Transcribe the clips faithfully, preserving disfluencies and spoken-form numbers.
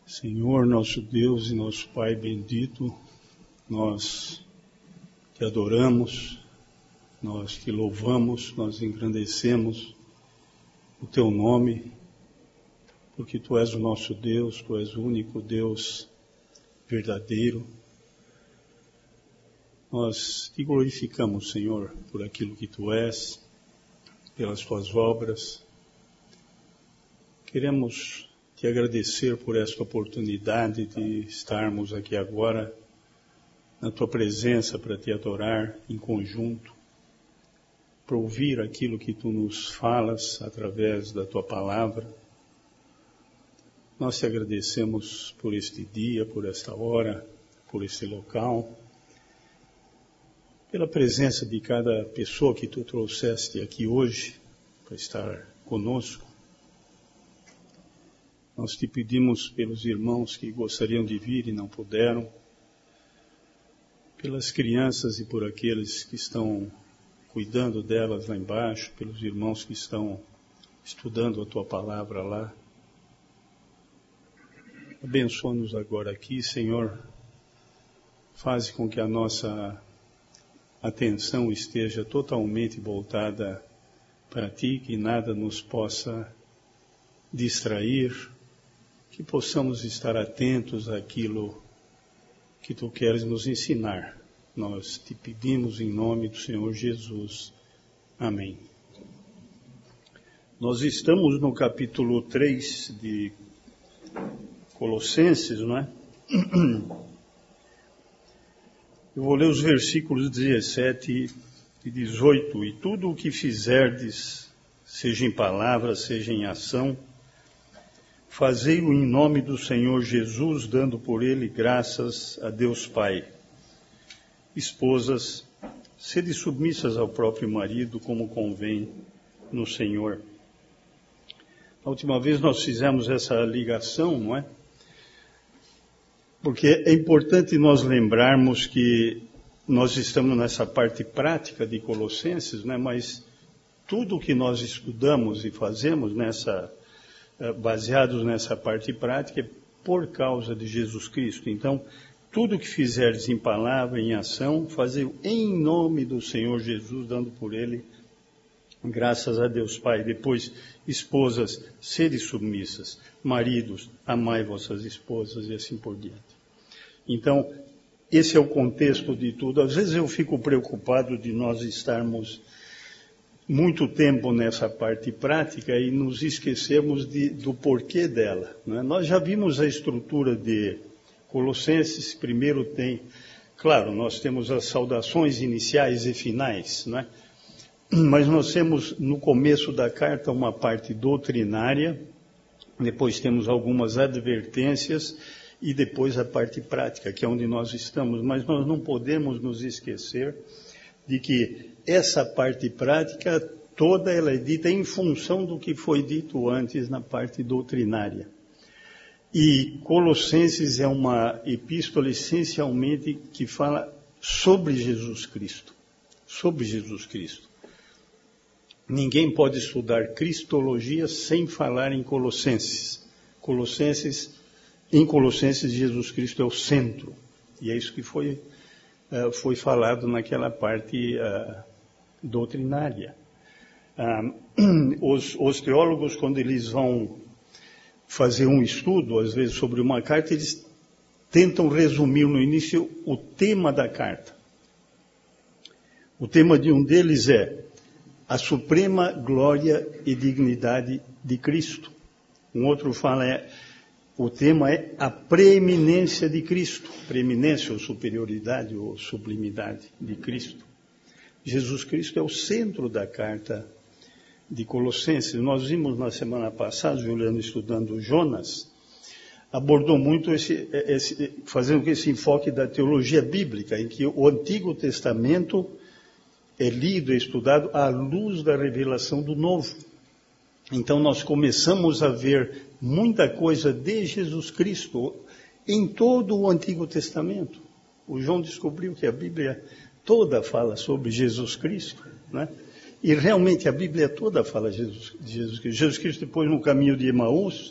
Senhor, nosso Deus e nosso Pai bendito, nós te adoramos, nós te louvamos, nós engrandecemos o teu nome, porque tu és o nosso Deus, tu és o único Deus verdadeiro. Nós te glorificamos, Senhor, por aquilo que tu és, pelas tuas obras. Queremos te agradecer por esta oportunidade de estarmos aqui agora na tua presença para te adorar em conjunto, para ouvir aquilo que tu nos falas através da tua palavra. Nós te agradecemos por este dia, por esta hora, por este local, pela presença de cada pessoa que tu trouxeste aqui hoje para estar conosco. Nós te pedimos pelos irmãos que gostariam de vir e não puderam, pelas crianças e por aqueles que estão cuidando delas lá embaixo, pelos irmãos que estão estudando a tua palavra lá. Abençoa-nos agora aqui, Senhor. Faz com que a nossa atenção esteja totalmente voltada para ti, que nada nos possa distrair, que possamos estar atentos àquilo que tu queres nos ensinar. Nós te pedimos em nome do Senhor Jesus. Amém. Nós estamos no capítulo três de Colossenses, não é? Eu vou ler os versículos dezessete e dezoito. E tudo o que fizerdes, seja em palavra, seja em ação, fazei-o em nome do Senhor Jesus, dando por ele graças a Deus Pai. Esposas, sede submissas ao próprio marido, como convém no Senhor. A última vez nós fizemos essa ligação, não é? Porque é importante nós lembrarmos que nós estamos nessa parte prática de Colossenses, né? Mas tudo o que nós estudamos e fazemos nessa baseados nessa parte prática, é por causa de Jesus Cristo. Então, tudo que fizerdes em palavra, em ação, fazei em nome do Senhor Jesus, dando por ele graças a Deus Pai. Depois, esposas, sede submissas. Maridos, amai vossas esposas e assim por diante. Então, esse é o contexto de tudo. Às vezes eu fico preocupado de nós estarmos muito tempo nessa parte prática e nos esquecemos de, do porquê dela, né? Nós já vimos a estrutura de Colossenses. Primeiro tem, claro, nós temos as saudações iniciais e finais, né? Mas nós temos no começo da carta uma parte doutrinária, depois temos algumas advertências e depois a parte prática, que é onde nós estamos. Mas nós não podemos nos esquecer de que essa parte prática toda ela é dita em função do que foi dito antes na parte doutrinária. E Colossenses é uma epístola essencialmente que fala sobre Jesus Cristo. Sobre Jesus Cristo. Ninguém pode estudar cristologia sem falar em Colossenses. Colossenses, em Colossenses, Jesus Cristo é o centro. E é isso que foi, uh, foi falado naquela parte uh, doutrinária. Uh, os, os teólogos, quando eles vão fazer um estudo, às vezes, sobre uma carta, eles tentam resumir no início o tema da carta. O tema de um deles é a suprema glória e dignidade de Cristo. Um outro fala, é, o tema é a preeminência de Cristo. Preeminência ou superioridade ou sublimidade de Cristo. Jesus Cristo é o centro da carta de Colossenses. Nós vimos na semana passada, Juliano estudando Jonas, abordou muito esse, esse, fazendo esse enfoque da teologia bíblica, em que o Antigo Testamento é lido e estudado à luz da revelação do Novo. Então nós começamos a ver muita coisa de Jesus Cristo em todo o Antigo Testamento. O João descobriu que a Bíblia toda fala sobre Jesus Cristo, né? E realmente a Bíblia toda fala de Jesus, de Jesus Cristo. Jesus Cristo, depois no caminho de Emaús,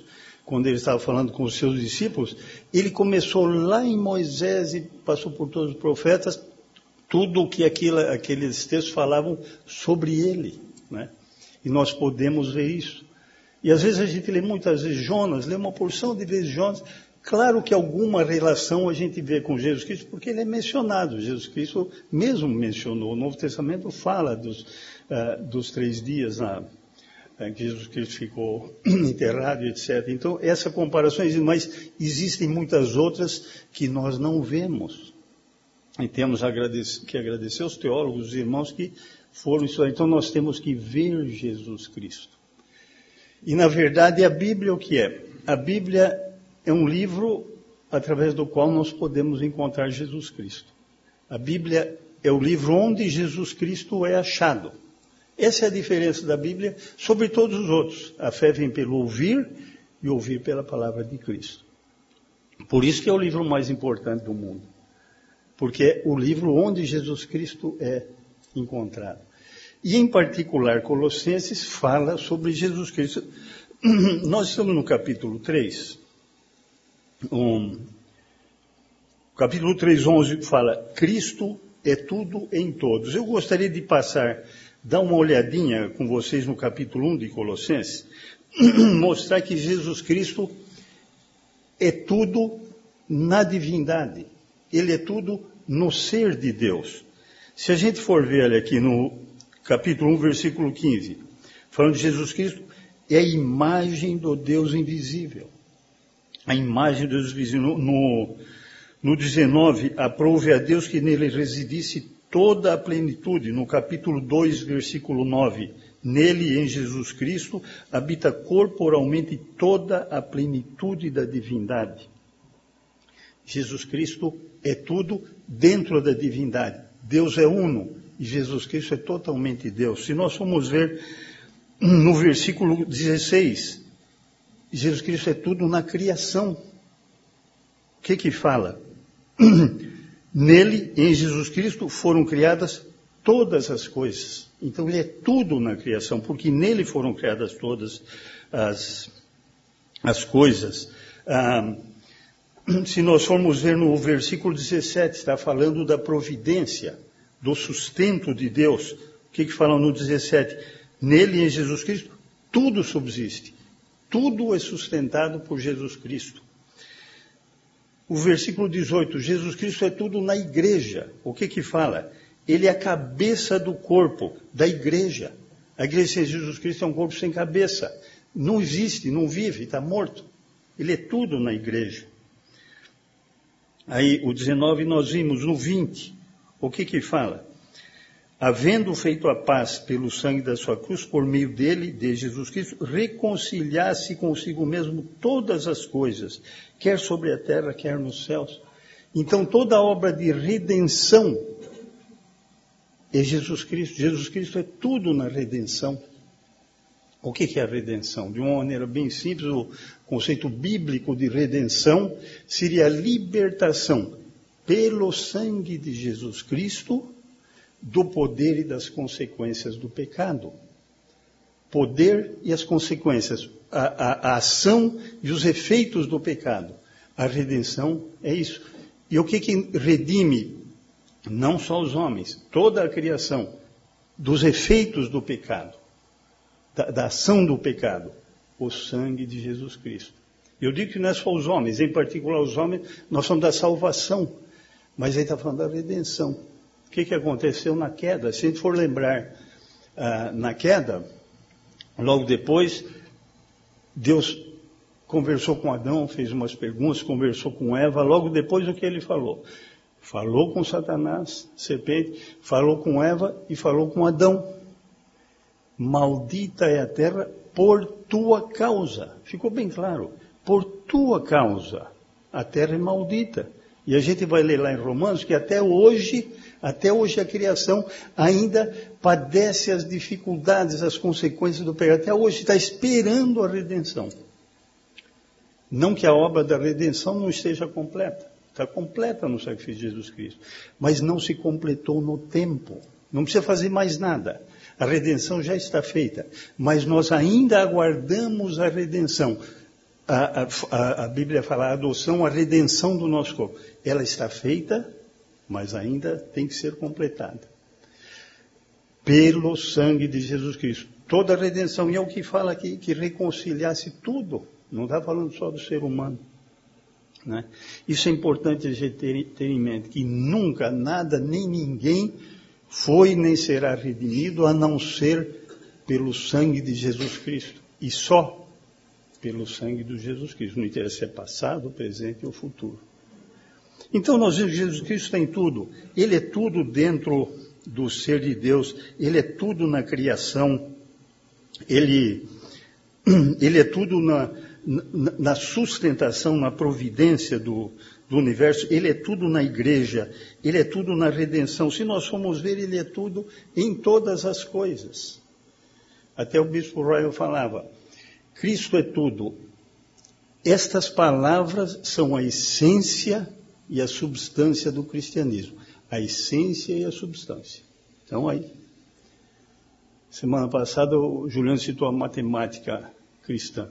quando ele estava falando com os seus discípulos, ele começou lá em Moisés e passou por todos os profetas, tudo o que aquilo, aqueles textos falavam sobre ele, né? E nós podemos ver isso. E às vezes a gente lê muitas vezes Jonas, lê uma porção de vezes Jonas. Claro que alguma relação a gente vê com Jesus Cristo, porque ele é mencionado. Jesus Cristo mesmo mencionou. O Novo Testamento fala dos, uh, dos três dias na, uh, que Jesus Cristo ficou enterrado, etcétera. Então, essa comparação existe, mas existem muitas outras que nós não vemos. E temos que agradecer aos teólogos, os irmãos que foram estudar. Então, nós temos que ver Jesus Cristo. E, na verdade, a Bíblia o que é? A Bíblia é um livro através do qual nós podemos encontrar Jesus Cristo. A Bíblia é o livro onde Jesus Cristo é achado. Essa é a diferença da Bíblia sobre todos os outros. A fé vem pelo ouvir e ouvir pela palavra de Cristo. Por isso que é o livro mais importante do mundo. Porque é o livro onde Jesus Cristo é encontrado. E, em particular, Colossenses fala sobre Jesus Cristo. Nós estamos no capítulo três. Um, capítulo três, onze fala, Cristo é tudo em todos. Eu gostaria de passar, dar uma olhadinha com vocês no capítulo um de Colossenses, mostrar que Jesus Cristo é tudo na divindade. Ele é tudo no ser de Deus. Se a gente for ver ali aqui no capítulo um, versículo quinze, falando de Jesus Cristo, é a imagem do Deus invisível. A imagem do Deus invisível. No, no, no dezenove, aprove a Deus que nele residisse toda a plenitude. No capítulo dois, versículo nove, nele, em Jesus Cristo, habita corporalmente toda a plenitude da divindade. Jesus Cristo é tudo dentro da divindade. Deus é uno e Jesus Cristo é totalmente Deus. Se nós formos ver no versículo dezesseis, Jesus Cristo é tudo na criação. O que que fala? Nele, em Jesus Cristo, foram criadas todas as coisas. Então ele é tudo na criação, porque nele foram criadas todas as, as coisas. Ah, se nós formos ver no versículo dezessete, está falando da providência, do sustento de Deus. O que que fala no dezessete? Nele, em Jesus Cristo, tudo subsiste. Tudo é sustentado por Jesus Cristo. O versículo dezoito, Jesus Cristo é tudo na igreja. O que que fala? Ele é a cabeça do corpo, da igreja. A igreja sem Jesus Cristo é um corpo sem cabeça. Não existe, não vive, está morto. Ele é tudo na igreja. Aí, o dezenove, nós vimos no vinte. O que que fala? Havendo feito a paz pelo sangue da sua cruz, por meio dele, de Jesus Cristo, reconciliasse consigo mesmo todas as coisas, quer sobre a terra, quer nos céus. Então, toda a obra de redenção é Jesus Cristo. Jesus Cristo é tudo na redenção. O que que é a redenção? De uma maneira bem simples, o conceito bíblico de redenção seria a libertação pelo sangue de Jesus Cristo do poder e das consequências do pecado. Poder e as consequências, a, a, a ação e os efeitos do pecado. A redenção é isso. E o que que redime? Não só os homens, toda a criação, dos efeitos do pecado, da, da ação do pecado, o sangue de Jesus Cristo. Eu digo que não é só os homens, em particular os homens, nós somos da salvação, mas ele está falando da redenção. O que que aconteceu na queda? Se a gente for lembrar, ah, na queda, logo depois, Deus conversou com Adão, fez umas perguntas, conversou com Eva, logo depois o que ele falou? Falou com Satanás, serpente, falou com Eva e falou com Adão. Maldita é a terra por tua causa. Ficou bem claro. Por tua causa. A terra é maldita. E a gente vai ler lá em Romanos que até hoje, até hoje a criação ainda padece as dificuldades, as consequências do pecado. Até hoje está esperando a redenção. Não que a obra da redenção não esteja completa. Está completa no sacrifício de Jesus Cristo. Mas não se completou no tempo. Não precisa fazer mais nada. A redenção já está feita. Mas nós ainda aguardamos a redenção. a, a, a Bíblia fala a adoção, a redenção do nosso corpo. Ela está feita, mas ainda tem que ser completada. Pelo sangue de Jesus Cristo. Toda a redenção. E é o que fala aqui, que reconciliasse tudo. Não está falando só do ser humano. Né? Isso é importante a gente ter, ter em mente, que nunca, nada, nem ninguém foi nem será redimido a não ser pelo sangue de Jesus Cristo. E só pelo sangue de Jesus Cristo. Não interessa se é passado, presente ou futuro. Então nós vemos que Jesus Cristo tem tudo. Ele é tudo dentro do ser de Deus. Ele é tudo na criação. Ele, ele é tudo na, na, na sustentação, na providência do, do universo. Ele é tudo na igreja. Ele é tudo na redenção. Se nós formos ver, ele é tudo em todas as coisas. Até o bispo Royal falava, Cristo é tudo. Estas palavras são a essência e a substância do cristianismo. A essência e a substância. Então aí. Semana passada o Juliano citou a matemática cristã.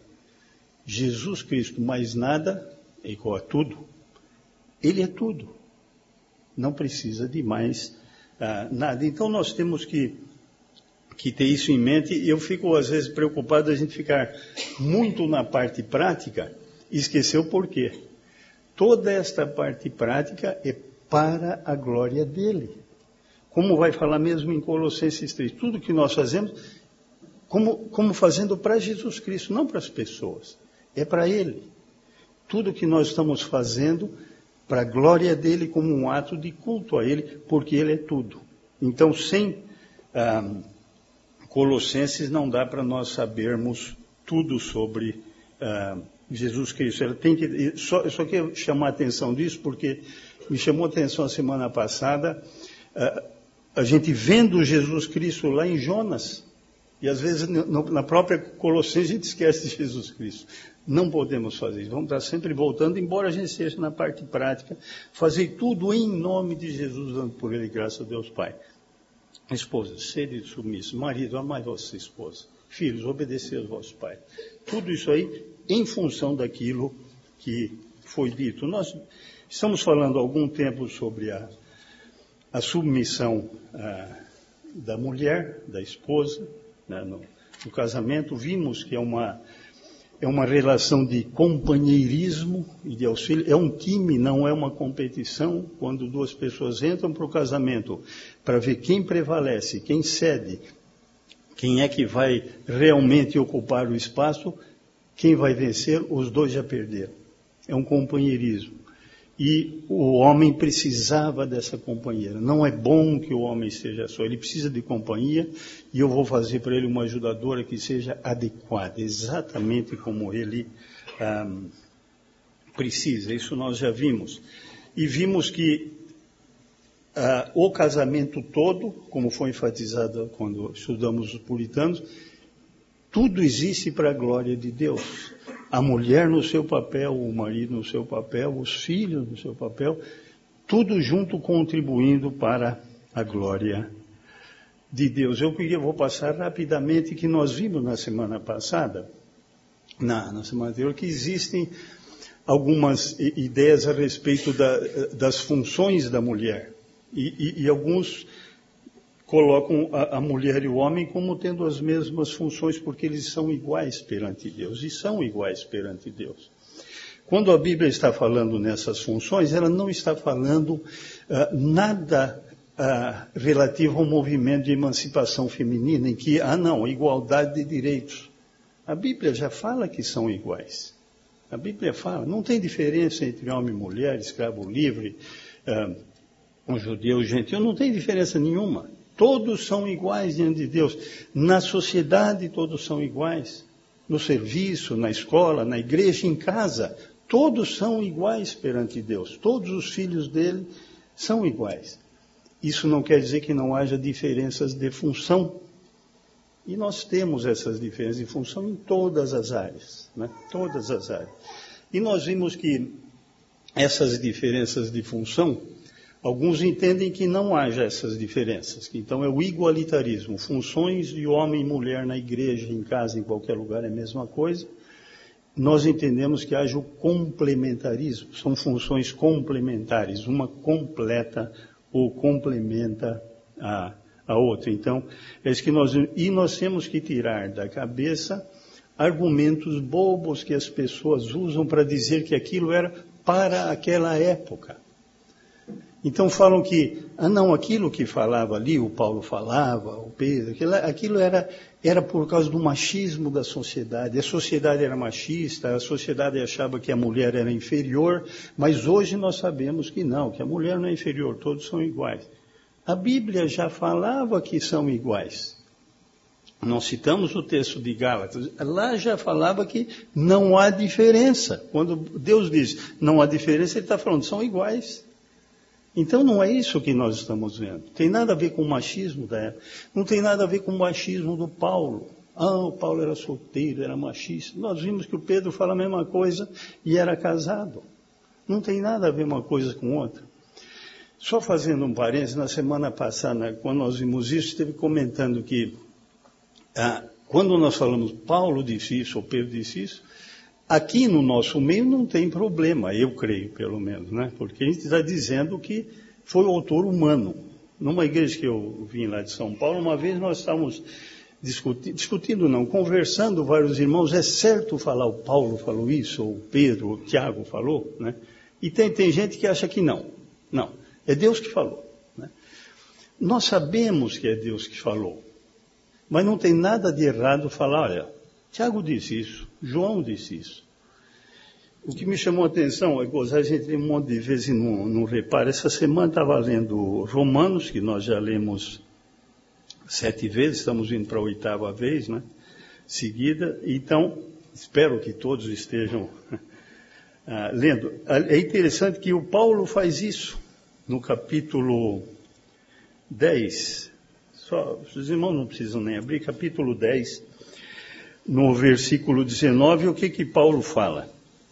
Jesus Cristo mais nada é igual a tudo. Ele é tudo. Não precisa de mais ah, nada. Então nós temos que, que ter isso em mente. E eu fico às vezes preocupado a gente ficar muito na parte prática e esquecer o porquê. Toda esta parte prática é para a glória dele. Como vai falar mesmo em Colossenses três, tudo que nós fazemos, como, como fazendo para Jesus Cristo, não para as pessoas, é para ele. Tudo que nós estamos fazendo para a glória dele, como um ato de culto a ele, porque ele é tudo. Então, sem ah, Colossenses, não dá para nós sabermos tudo sobre ah, Jesus Cristo. Ela tem que, só, eu só quero chamar a atenção disso, porque me chamou a atenção a semana passada, ah, a gente vendo Jesus Cristo lá em Jonas, e às vezes no, na própria Colossenses a gente esquece de Jesus Cristo. Não podemos fazer isso. Vamos estar sempre voltando, embora a gente esteja na parte prática, fazer tudo em nome de Jesus, dando por ele graças a Deus Pai. Esposa, sede submissa. Marido, amai vossa esposa. Filhos, obedecer aos vossos pais. Tudo isso aí em função daquilo que foi dito. Nós estamos falando há algum tempo sobre a a submissão ah, da mulher, da esposa, né, no, no casamento. Vimos que é uma, é uma relação de companheirismo e de auxílio. É um time, não é uma competição. Quando duas pessoas entram para o casamento para ver quem prevalece, quem cede, quem é que vai realmente ocupar o espaço, quem vai vencer, os dois já perderam. É um companheirismo. E o homem precisava dessa companheira. Não é bom que o homem esteja só. Ele precisa de companhia e eu vou fazer para ele uma ajudadora que seja adequada, exatamente como ele ah, precisa. Isso nós já vimos. E vimos que ah, o casamento todo, como foi enfatizado quando estudamos os puritanos, tudo existe para a glória de Deus. A mulher no seu papel, o marido no seu papel, os filhos no seu papel, tudo junto contribuindo para a glória de Deus. Eu queria, vou passar rapidamente que nós vimos na semana passada, na, na semana anterior, que existem algumas ideias a respeito da, das funções da mulher. E, e, e alguns colocam a, a mulher e o homem como tendo as mesmas funções, porque eles são iguais perante Deus, e são iguais perante Deus. Quando a Bíblia está falando nessas funções, ela não está falando uh, nada uh, relativo ao movimento de emancipação feminina, em que, ah não, igualdade de direitos. A Bíblia já fala que são iguais. A Bíblia fala, não tem diferença entre homem e mulher, escravo livre, uh, um judeu, gentil, não tem diferença nenhuma. Todos são iguais diante de Deus. Na sociedade, todos são iguais. No serviço, na escola, na igreja, em casa, todos são iguais perante Deus. Todos os filhos dele são iguais. Isso não quer dizer que não haja diferenças de função. E nós temos essas diferenças de função em todas as áreas, né? Todas as áreas. E nós vimos que essas diferenças de função, alguns entendem que não haja essas diferenças, que então é o igualitarismo. Funções de homem e mulher na igreja, em casa, em qualquer lugar é a mesma coisa. nós entendemos que haja o complementarismo, são funções complementares, uma completa ou complementa a, a outra. Então, é isso que nós, e nós temos que tirar da cabeça argumentos bobos que as pessoas usam para dizer que aquilo era para aquela época. Então falam que, ah não, aquilo que falava ali, o Paulo falava, o Pedro, aquilo, aquilo era, era por causa do machismo da sociedade. A sociedade era machista, a sociedade achava que a mulher era inferior, mas hoje nós sabemos que não, que a mulher não é inferior, todos são iguais. A Bíblia já falava que são iguais. Nós citamos o texto de Gálatas, lá já falava que não há diferença. Quando Deus diz não há diferença, Ele está falando, são iguais. Então não é isso que nós estamos vendo. Tem nada a ver com o machismo da época. Não tem nada a ver com o machismo do Paulo. Ah, o Paulo era solteiro, era machista. Nós vimos que o Pedro fala a mesma coisa e era casado. Não tem nada a ver uma coisa com outra. Só fazendo um parênteses, na semana passada, quando nós vimos isso, esteve comentando que ah, quando nós falamos Paulo disse isso ou Pedro disse isso, aqui no nosso meio não tem problema, eu creio pelo menos, né? Porque a gente está dizendo que foi o autor humano. Numa igreja que eu vim lá de São Paulo, uma vez nós estávamos discutindo, discutindo não, conversando vários irmãos, é certo falar o Paulo falou isso, ou o Pedro, ou o Tiago falou, né? E tem, tem gente que acha que não, não, é Deus que falou, né? Nós sabemos que é Deus que falou, mas não tem nada de errado falar, olha, Tiago disse isso, João disse isso. O que me chamou a atenção é que a gente tem um monte de vezes e não, não repara. Essa semana estava lendo Romanos, que nós já lemos sete vezes, estamos indo para a oitava vez, né? Seguida. Então, espero que todos estejam ah, lendo. É interessante que o Paulo faz isso no capítulo dez. Só, os irmãos não precisam nem abrir, capítulo dez. No versículo dezenove, o que que Paulo fala?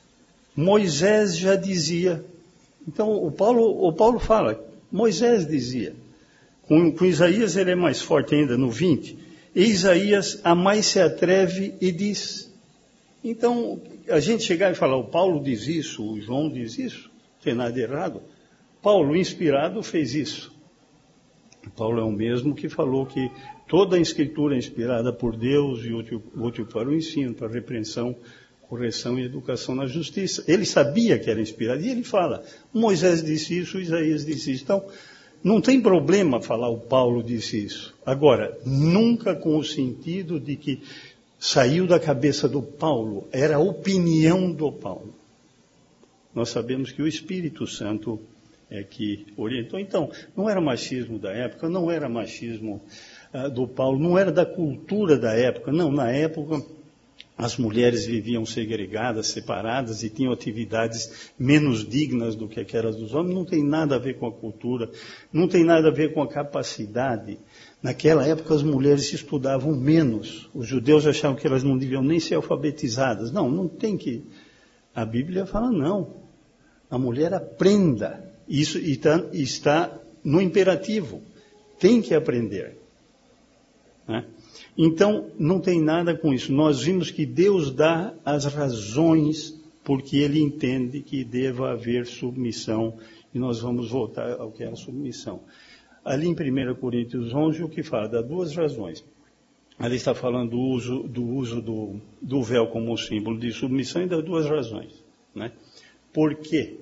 Moisés já dizia. Então, o Paulo, o Paulo fala, Moisés dizia. Com, com Isaías ele é mais forte ainda, no vinte. E Isaías a mais se atreve e diz. Então, a gente chegar e falar, o Paulo diz isso, o João diz isso, não tem nada de errado. Paulo, inspirado, fez isso. Paulo é o mesmo que falou que toda a escritura é inspirada por Deus e útil, útil para o ensino, para a repreensão, correção e educação na justiça. Ele sabia que era inspirado e ele fala, Moisés disse isso, Isaías disse isso. Então, não tem problema falar o Paulo disse isso. Agora, nunca com o sentido de que saiu da cabeça do Paulo, era a opinião do Paulo. Nós sabemos que o Espírito Santo é que orientou. Então, não era machismo da época, não era machismo uh, do Paulo, não era da cultura da época. Não, na época as mulheres viviam segregadas, separadas e tinham atividades menos dignas do que aquelas dos homens. Não tem nada a ver com a cultura, não tem nada a ver com a capacidade. Naquela época as mulheres estudavam menos. Os judeus achavam que elas não deviam nem ser alfabetizadas. Não, não tem que... A Bíblia fala não. A mulher aprenda. Isso está, está no imperativo. Tem que aprender. Né? Então, não tem nada com isso. Nós vimos que Deus dá as razões porque Ele entende que deva haver submissão. E nós vamos voltar ao que é a submissão. Ali em primeira Coríntios onze, o que fala? Dá duas razões. Ali está falando do uso do, uso do, do véu como símbolo de submissão e dá duas razões. Né? Por quê?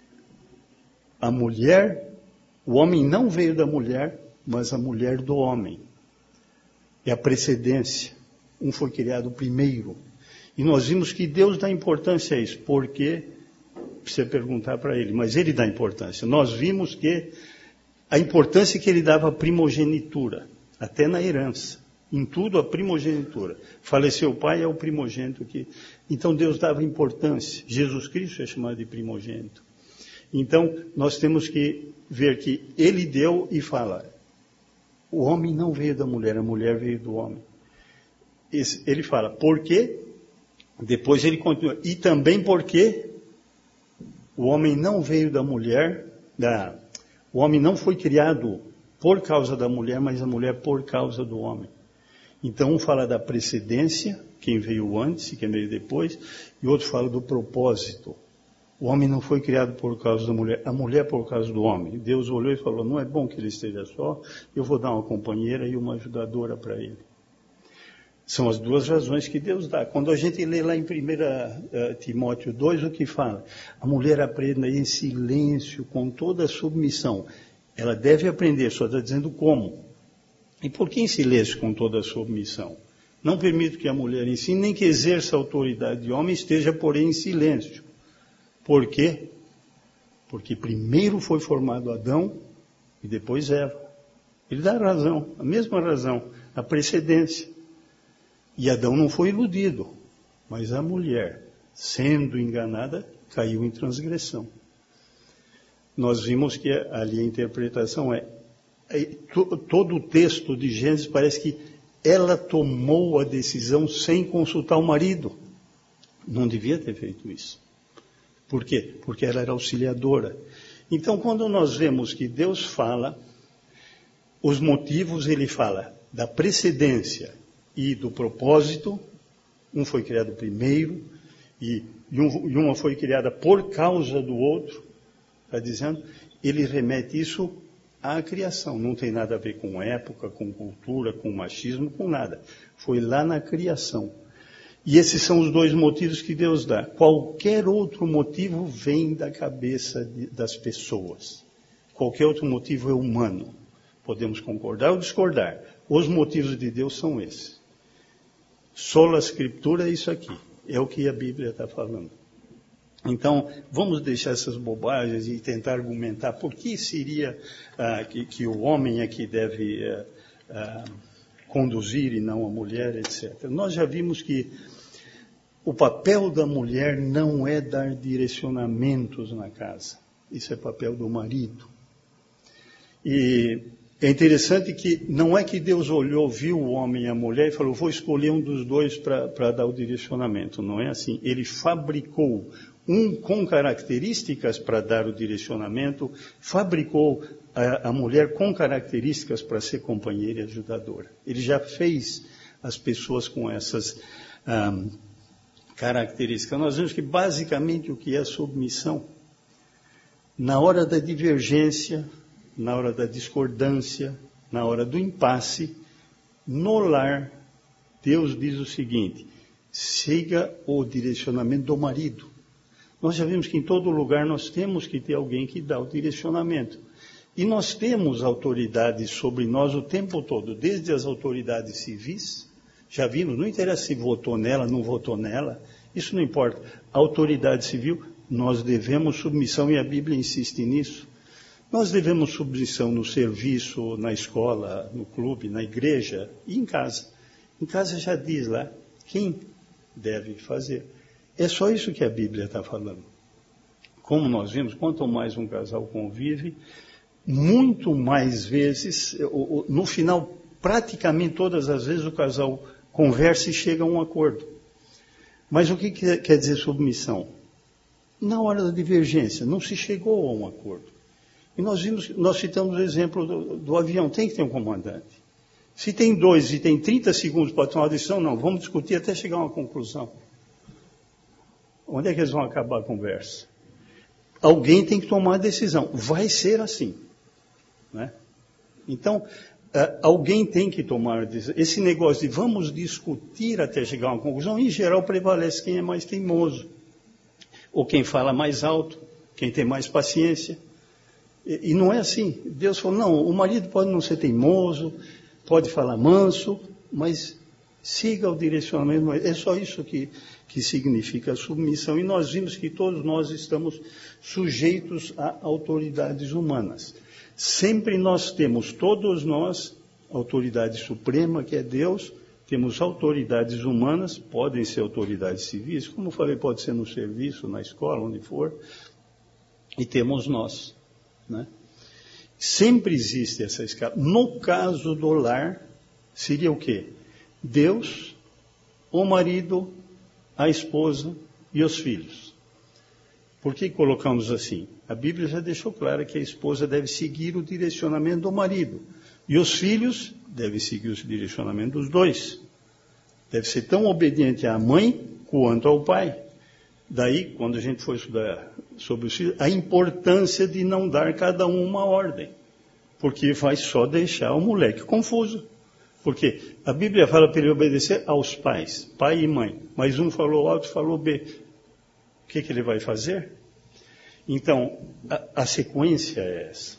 A mulher, o homem não veio da mulher, mas a mulher do homem. É a precedência. Um foi criado primeiro. E nós vimos que Deus dá importância a isso. Por quê? Precisa perguntar para Ele. Mas Ele dá importância. Nós vimos que a importância que Ele dava à primogenitura. Até na herança. Em tudo a primogenitura. Faleceu o pai, é o primogênito que... Então Deus dava importância. Jesus Cristo é chamado de primogênito. Então, nós temos que ver que Ele deu e fala, o homem não veio da mulher, a mulher veio do homem. Esse, ele fala, por quê? Depois ele continua, e também porque o homem não veio da mulher, da, o homem não foi criado por causa da mulher, mas a mulher por causa do homem. Então um fala da precedência, quem veio antes e quem veio depois, e outro fala do propósito. O homem não foi criado por causa da mulher, a mulher por causa do homem. Deus olhou e falou, não é bom que ele esteja só, eu vou dar uma companheira e uma ajudadora para ele. São as duas razões que Deus dá. Quando a gente lê lá em primeiro Timóteo dois, o que fala? A mulher aprenda em silêncio, com toda a submissão. Ela deve aprender, só está dizendo como. E por que em silêncio, com toda a submissão? Não permito que a mulher ensine, nem que exerça a autoridade de homem, esteja, porém, em silêncio. Por quê? Porque primeiro foi formado Adão e depois Eva. Ele dá a razão, a mesma razão, a precedência. E Adão não foi iludido, mas a mulher, sendo enganada, caiu em transgressão. Nós vimos que ali a interpretação é, é to, todo o texto de Gênesis parece que ela tomou a decisão sem consultar o marido. Não devia ter feito isso. Por quê? Porque ela era auxiliadora. Então, quando nós vemos que Deus fala, os motivos, ele fala da precedência e do propósito. Um foi criado primeiro e, e, um, e uma foi criada por causa do outro. Está dizendo? Ele remete isso à criação. Não tem nada a ver com época, com cultura, com machismo, com nada. Foi lá na criação. E esses são os dois motivos que Deus dá. Qualquer outro motivo vem da cabeça de, das pessoas. Qualquer outro motivo é humano. Podemos concordar ou discordar. Os motivos de Deus são esses. Sola Escritura é isso aqui. É o que a Bíblia está falando. Então, vamos deixar essas bobagens e tentar argumentar por que seria ah, que, que o homem é que deve ah, ah, conduzir e não a mulher, etcétera. Nós já vimos que o papel da mulher não é dar direcionamentos na casa. Isso é papel do marido. E é interessante que não é que Deus olhou, viu o homem e a mulher e falou, vou escolher um dos dois para dar o direcionamento. Não é assim. Ele fabricou um com características para dar o direcionamento, fabricou a, a mulher com características para ser companheira e ajudadora. Ele já fez as pessoas com essas um, características. Nós vemos que basicamente o que é a submissão, na hora da divergência, na hora da discordância, na hora do impasse, no lar, Deus diz o seguinte, siga o direcionamento do marido. Nós já vimos que em todo lugar nós temos que ter alguém que dá o direcionamento. E nós temos autoridades sobre nós o tempo todo, desde as autoridades civis, já vimos, não interessa se votou nela, não votou nela, isso não importa. A autoridade civil, nós devemos submissão e a Bíblia insiste nisso. Nós devemos submissão no serviço, na escola, no clube, na igreja e em casa. Em casa já diz lá quem deve fazer. É só isso que a Bíblia está falando. Como nós vimos, quanto mais um casal convive, muito mais vezes, no final, praticamente todas as vezes o casal conversa e chega a um acordo. Mas o que quer dizer submissão? Na hora da divergência, não se chegou a um acordo. E nós vimos, nós citamos o exemplo do, do avião, tem que ter um comandante. Se tem dois e tem trinta segundos para tomar uma decisão, não, vamos discutir até chegar a uma conclusão. Onde é que eles vão acabar a conversa? Alguém tem que tomar a decisão. Vai ser assim. Né? Então, alguém tem que tomar a decisão. Esse negócio de vamos discutir até chegar a uma conclusão, em geral prevalece quem é mais teimoso. Ou quem fala mais alto, quem tem mais paciência. E, e não é assim. Deus falou, não, o marido pode não ser teimoso, pode falar manso, mas siga o direcionamento. É só isso que, que significa a submissão. E nós vimos que todos nós estamos sujeitos a autoridades humanas. Sempre nós temos, todos nós, autoridade suprema, que é Deus, temos autoridades humanas, podem ser autoridades civis, como eu falei, pode ser no serviço, na escola, onde for, e temos nós. Né? Sempre existe essa escala. No caso do lar, seria o quê? Deus, o marido, a esposa e os filhos. Por que colocamos assim? A Bíblia já deixou claro que a esposa deve seguir o direcionamento do marido. E os filhos devem seguir o direcionamento dos dois. Deve ser tão obediente à mãe quanto ao pai. Daí, quando a gente for estudar sobre os filhos, a importância de não dar cada um uma ordem. Porque vai só deixar o moleque confuso. Porque a Bíblia fala para ele obedecer aos pais, pai e mãe. Mas um falou A, outro falou B. O que, que ele vai fazer? Então, a, a sequência é essa.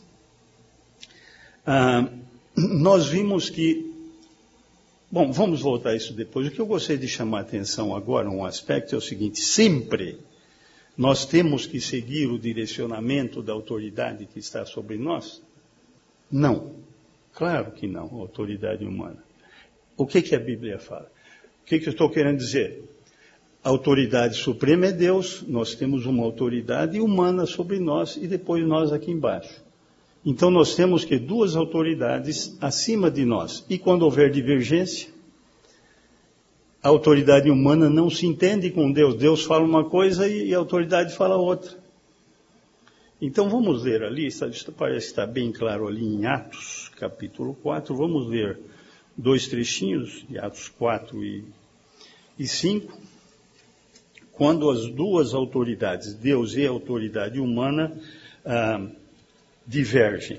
Ah, nós vimos que... Bom, vamos voltar a isso depois. O que eu gostaria de chamar a atenção agora, um aspecto, é o seguinte: sempre nós temos que seguir o direcionamento da autoridade que está sobre nós? Não. Claro que não, autoridade humana. O que, que a Bíblia fala? O que, que eu estou querendo dizer? A autoridade suprema é Deus, nós temos uma autoridade humana sobre nós e depois nós aqui embaixo. Então nós temos que duas autoridades acima de nós. E quando houver divergência, a autoridade humana não se entende com Deus. Deus fala uma coisa e a autoridade fala outra. Então vamos ler ali, parece estar bem claro ali em Atos, capítulo quatro, vamos ler dois trechinhos de Atos quatro e, e cinco, quando as duas autoridades, Deus e a autoridade humana, ah, divergem.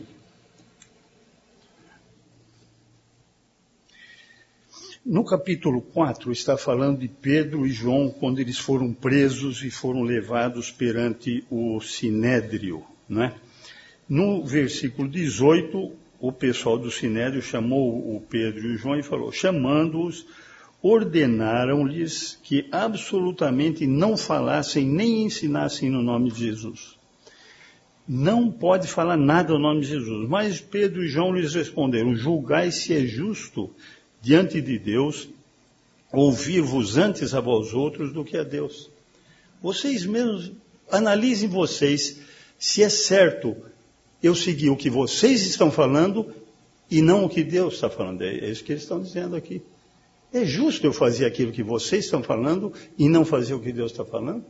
No capítulo quatro está falando de Pedro e João quando eles foram presos e foram levados perante o Sinédrio, né? No versículo dezoito, o pessoal do Sinédrio chamou o Pedro e o João e falou, chamando-os, ordenaram-lhes que absolutamente não falassem nem ensinassem no nome de Jesus. Não pode falar nada no nome de Jesus. Mas Pedro e João lhes responderam, julgai se é justo diante de Deus ouvir-vos antes a vós outros do que a Deus. Vocês mesmos, analisem vocês se é certo eu seguir o que vocês estão falando e não o que Deus está falando. É isso que eles estão dizendo aqui. É justo eu fazer aquilo que vocês estão falando e não fazer o que Deus está falando?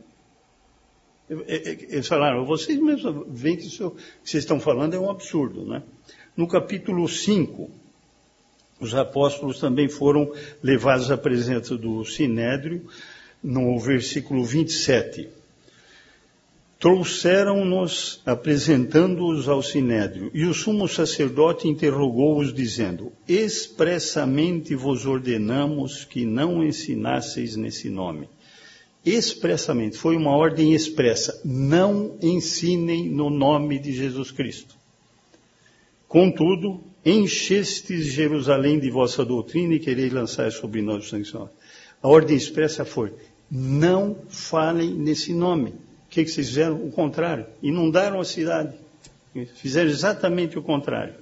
Eles falaram, vocês mesmos veem que isso que vocês estão falando é um absurdo, né? No capítulo cinco, os apóstolos também foram levados à presença do Sinédrio, no versículo vinte e sete. Trouxeram-nos, apresentando-os ao Sinédrio, e o sumo sacerdote interrogou-os, dizendo, expressamente vos ordenamos que não ensinasseis nesse nome. Expressamente, foi uma ordem expressa, não ensinem no nome de Jesus Cristo. Contudo, enchestes Jerusalém de vossa doutrina e quereis lançar sobre nós o sangue. A ordem expressa foi, não falem nesse nome. O que, que vocês fizeram? O contrário. Inundaram a cidade. Fizeram exatamente o contrário.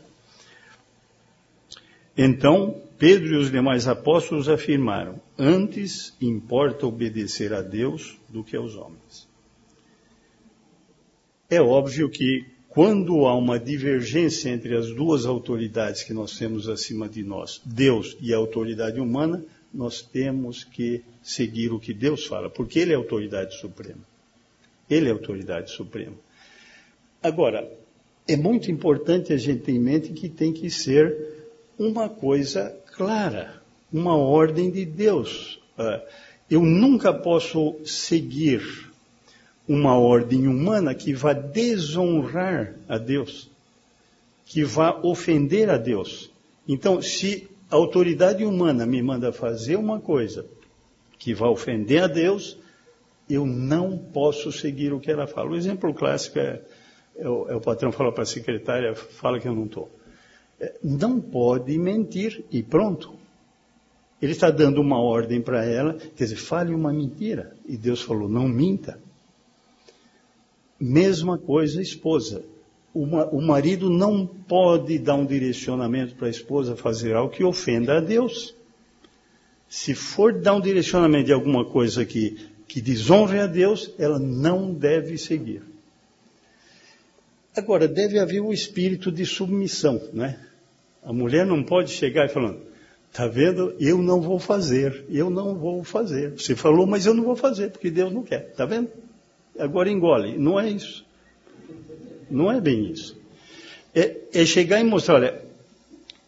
Então, Pedro e os demais apóstolos afirmaram, antes importa obedecer a Deus do que aos homens. É óbvio que quando há uma divergência entre as duas autoridades que nós temos acima de nós, Deus e a autoridade humana, nós temos que seguir o que Deus fala, porque Ele é a autoridade suprema. Ele é a autoridade suprema. Agora, é muito importante a gente ter em mente que tem que ser uma coisa clara, uma ordem de Deus. Eu nunca posso seguir uma ordem humana que vá desonrar a Deus, que vá ofender a Deus. Então, se a autoridade humana me manda fazer uma coisa que vá ofender a Deus, eu não posso seguir o que ela fala. O exemplo clássico é, é, o, é o patrão fala para a secretária, fala que eu não estou. É, não pode mentir e pronto. Ele está dando uma ordem para ela, quer dizer, fale uma mentira. E Deus falou, não minta. Mesma coisa a esposa. Uma, o marido não pode dar um direcionamento para a esposa fazer algo que ofenda a Deus. Se for dar um direcionamento de alguma coisa que, que desonre a Deus, ela não deve seguir. Agora, deve haver o espírito de submissão, né? A mulher não pode chegar e falando, está vendo? Eu não vou fazer, eu não vou fazer. Você falou, mas eu não vou fazer, porque Deus não quer, está vendo? Agora engole. Não é isso. Não é bem isso. É, é chegar e mostrar, olha,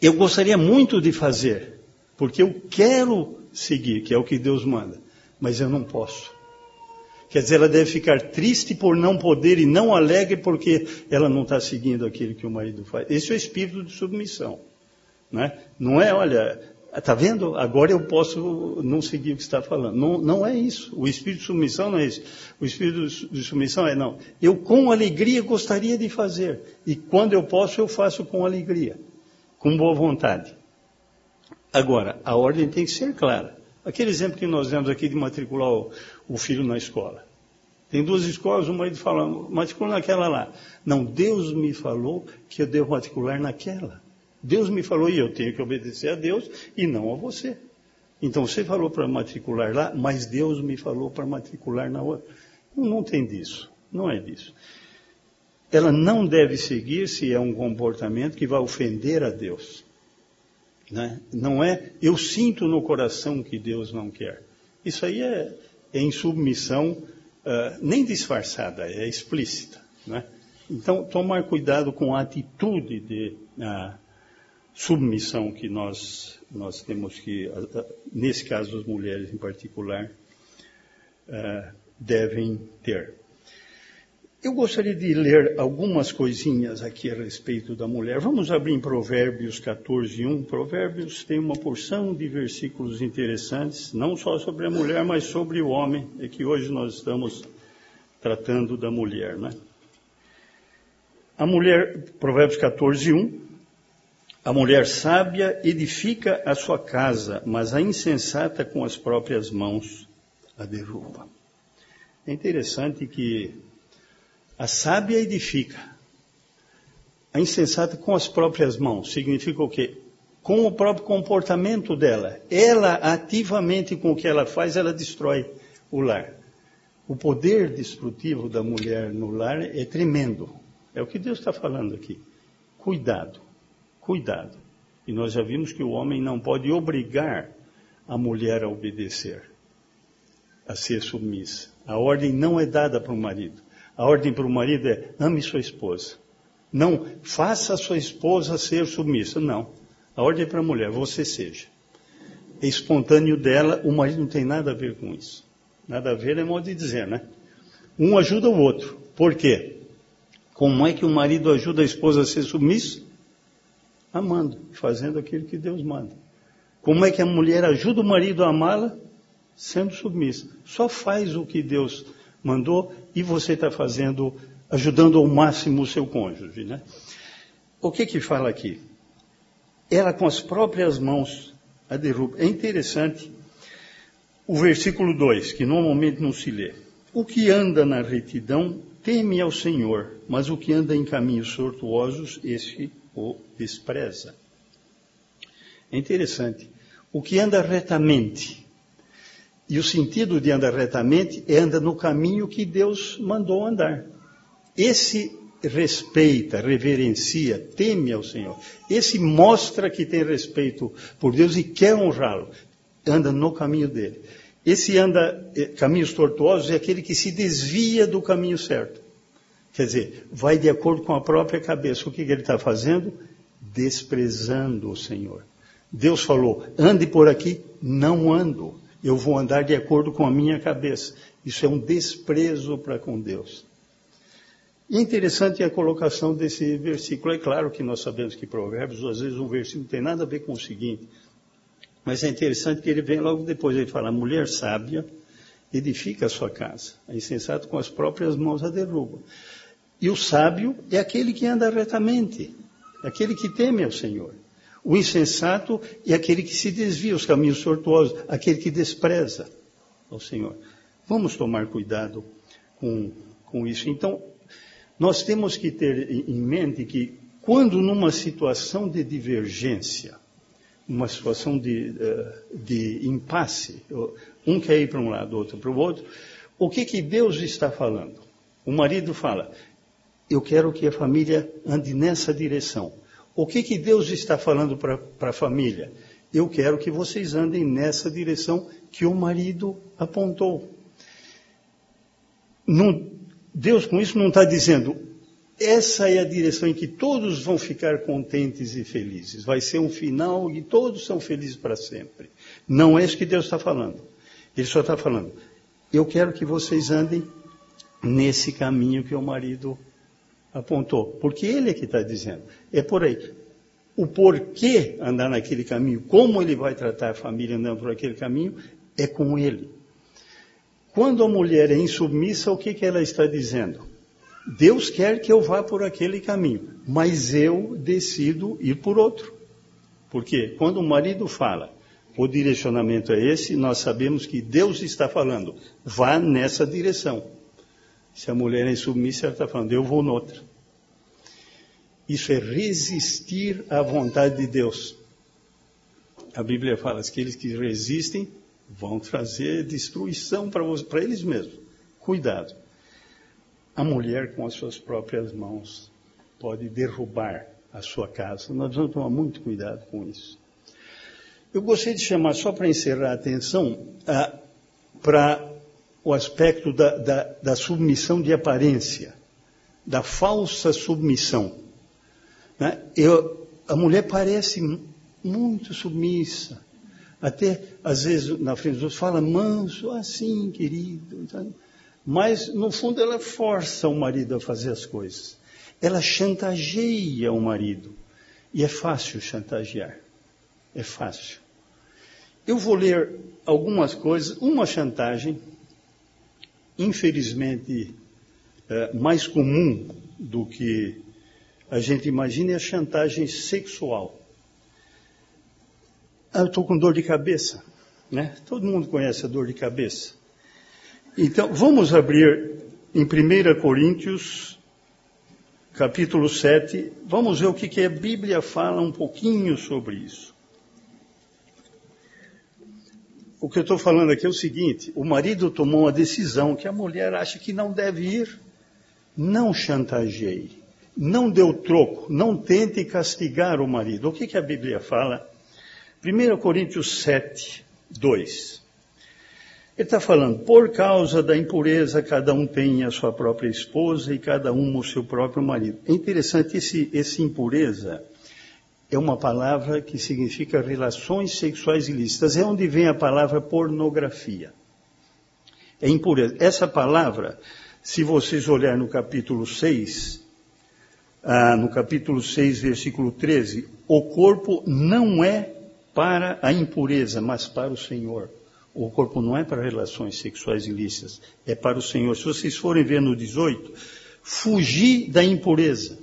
eu gostaria muito de fazer, porque eu quero seguir, que é o que Deus manda, mas eu não posso. Quer dizer, ela deve ficar triste por não poder e não alegre porque ela não está seguindo aquilo que o marido faz. Esse é o espírito de submissão. Né? Não é, olha, está vendo? Agora eu posso não seguir o que está falando. Não, não é isso. O espírito de submissão não é isso. O espírito de submissão é, não, eu com alegria gostaria de fazer. E quando eu posso, eu faço com alegria, com boa vontade. Agora, a ordem tem que ser clara. Aquele exemplo que nós demos aqui de matricular o, o filho na escola. Tem duas escolas, o marido fala, matricula naquela lá. Não, Deus me falou que eu devo matricular naquela. Deus me falou e eu tenho que obedecer a Deus e não a você. Então você falou para matricular lá, mas Deus me falou para matricular na outra. Não, não tem disso, não é disso. Ela não deve seguir se é um comportamento que vai ofender a Deus. Né? Não é, eu sinto no coração que Deus não quer. Isso aí é, é insubmissão, uh, nem disfarçada, é explícita. Né? Então, tomar cuidado com a atitude de uh, submissão que nós, nós temos que, uh, uh, nesse caso as mulheres em particular, uh, devem ter. Eu gostaria de ler algumas coisinhas aqui a respeito da mulher. Vamos abrir em Provérbios catorze, um. Provérbios tem uma porção de versículos interessantes, não só sobre a mulher, mas sobre o homem. É que hoje nós estamos tratando da mulher, né? A mulher, Provérbios catorze, um. A mulher sábia edifica a sua casa, mas a insensata com as próprias mãos a derruba. É interessante que a sábia edifica, a insensata com as próprias mãos. Significa o quê? Com o próprio comportamento dela. Ela, ativamente, com o que ela faz, ela destrói o lar. O poder destrutivo da mulher no lar é tremendo. É o que Deus está falando aqui. Cuidado, cuidado. E nós já vimos que o homem não pode obrigar a mulher a obedecer, a ser submissa. A ordem não é dada para o marido. A ordem para o marido é, ame sua esposa. Não, faça a sua esposa ser submissa. Não. A ordem é para a mulher, você seja. É espontâneo dela, o marido não tem nada a ver com isso. Nada a ver é modo de dizer, né? Um ajuda o outro. Por quê? Como é que o marido ajuda a esposa a ser submissa? Amando, fazendo aquilo que Deus manda. Como é que a mulher ajuda o marido a amá-la? Sendo submissa. Só faz o que Deus mandou e você está fazendo, ajudando ao máximo o seu cônjuge, né? O que que fala aqui? Ela com as próprias mãos a derruba. É interessante o versículo dois, que normalmente não se lê. O que anda na retidão teme ao Senhor, mas o que anda em caminhos tortuosos, esse o despreza. É interessante. O que anda retamente. E o sentido de andar retamente é andar no caminho que Deus mandou andar. Esse respeita, reverencia, teme ao Senhor. Esse mostra que tem respeito por Deus e quer honrá-lo. Anda no caminho dele. Esse anda, caminhos tortuosos, é aquele que se desvia do caminho certo. Quer dizer, vai de acordo com a própria cabeça. O que, que ele está fazendo? Desprezando o Senhor. Deus falou, ande por aqui, não ando. Eu vou andar de acordo com a minha cabeça. Isso é um desprezo para com Deus. E é interessante a colocação desse versículo. É claro que nós sabemos que Provérbios, às vezes um versículo não tem nada a ver com o seguinte. Mas é interessante que ele vem logo depois. Ele fala, a mulher sábia edifica a sua casa. A insensata com as próprias mãos a derruba. E o sábio é aquele que anda retamente. É aquele que teme ao Senhor. O insensato é aquele que se desvia os caminhos tortuosos, aquele que despreza ao Senhor. Vamos tomar cuidado com, com isso. Então, nós temos que ter em mente que quando numa situação de divergência, uma situação de, de impasse, um quer ir para um lado, outro para o outro, o que, que Deus está falando? O marido fala, eu quero que a família ande nessa direção. O que, que Deus está falando para a família? Eu quero que vocês andem nessa direção que o marido apontou. Não, Deus com isso não está dizendo, essa é a direção em que todos vão ficar contentes e felizes. Vai ser um final e todos são felizes para sempre. Não é isso que Deus está falando. Ele só está falando, eu quero que vocês andem nesse caminho que o marido apontou. Porque ele é que está dizendo. É por aí. O porquê andar naquele caminho, como ele vai tratar a família andando por aquele caminho, é com ele. Quando a mulher é insubmissa, o que, que ela está dizendo? Deus quer que eu vá por aquele caminho, mas eu decido ir por outro. Porque quando o marido fala, o direcionamento é esse, nós sabemos que Deus está falando, vá nessa direção. Se a mulher é insubmissa, ela está falando, eu vou noutra. Isso é resistir à vontade de Deus. A Bíblia fala que aqueles que resistem vão trazer destruição para, para eles mesmos. Cuidado. A mulher com as suas próprias mãos pode derrubar a sua casa. Nós vamos tomar muito cuidado com isso. Eu gostaria de chamar, só para encerrar a atenção, ah, para o aspecto da, da, da submissão de aparência, da falsa submissão. Né? Eu, a mulher parece muito submissa, até às vezes na frente dos outros fala manso, assim, querido, sabe? Mas, no fundo, ela força o marido a fazer as coisas. Ela chantageia o marido. E é fácil chantagear. É fácil. Eu vou ler algumas coisas. Uma chantagem, infelizmente, é, mais comum do que a gente imagina, é a chantagem sexual. Ah, eu estou com dor de cabeça. Né? Todo mundo conhece a dor de cabeça. Então, vamos abrir em primeira Coríntios, capítulo sete, vamos ver o que, que a Bíblia fala um pouquinho sobre isso. O que eu estou falando aqui é o seguinte, o marido tomou uma decisão que a mulher acha que não deve ir, não chantageie, não dê o troco, não tente castigar o marido. O que, que a Bíblia fala? primeira Coríntios sete, dois. Ele está falando, por causa da impureza, cada um tem a sua própria esposa e cada um o seu próprio marido. É interessante, esse, esse impureza é uma palavra que significa relações sexuais ilícitas. É onde vem a palavra pornografia. É impureza. Essa palavra, se vocês olharem no capítulo seis, ah, no capítulo seis, versículo treze, o corpo não é para a impureza, mas para o Senhor. O corpo não é para relações sexuais ilícitas, é para o Senhor. Se vocês forem ver no dezoito, fugir da impureza.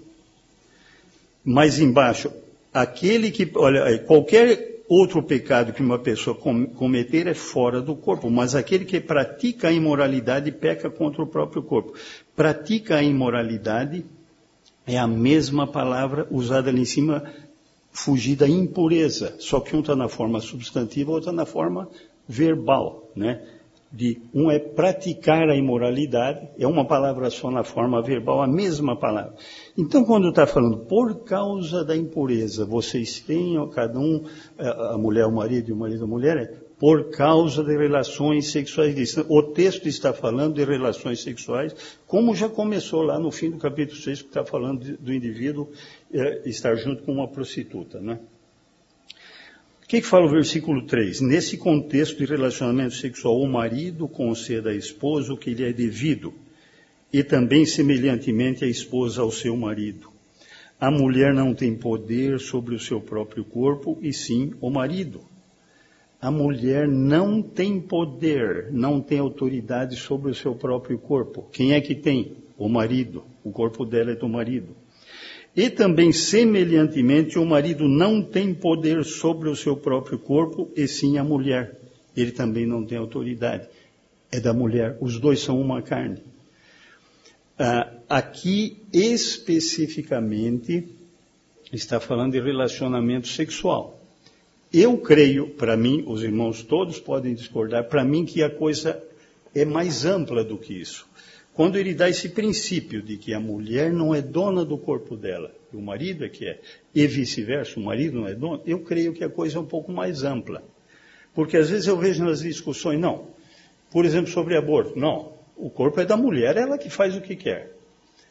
Mais embaixo, aquele que, olha, qualquer outro pecado que uma pessoa cometer é fora do corpo, mas aquele que pratica a imoralidade peca contra o próprio corpo. Pratica a imoralidade é a mesma palavra usada ali em cima, fugir da impureza, só que um está na forma substantiva, outro está na forma verbal, né? De, um é praticar a imoralidade, é uma palavra só na forma verbal, a mesma palavra. Então, quando está falando, por causa da impureza, vocês têm, cada um, a mulher, o marido e o marido, a mulher, é por causa de relações sexuais. O texto está falando de relações sexuais, como já começou lá no fim do capítulo seis, que está falando de, do indivíduo é, estar junto com uma prostituta, né? O que, que fala o versículo três? Nesse contexto de relacionamento sexual, o marido conceda à esposa o que lhe é devido, e também semelhantemente a esposa ao seu marido. A mulher não tem poder sobre o seu próprio corpo, e sim o marido. A mulher não tem poder, não tem autoridade sobre o seu próprio corpo. Quem é que tem? O marido. O corpo dela é do marido. E também, semelhantemente, o marido não tem poder sobre o seu próprio corpo, e sim a mulher. Ele também não tem autoridade. É da mulher. Os dois são uma carne. Ah, aqui, especificamente, está falando de relacionamento sexual. Eu creio, para mim, os irmãos todos podem discordar, para mim que a coisa é mais ampla do que isso. Quando ele dá esse princípio de que a mulher não é dona do corpo dela, e o marido é que é, e vice-versa, o marido não é dono, eu creio que a coisa é um pouco mais ampla. Porque às vezes eu vejo nas discussões, não, por exemplo, sobre aborto, não, o corpo é da mulher, ela que faz o que quer.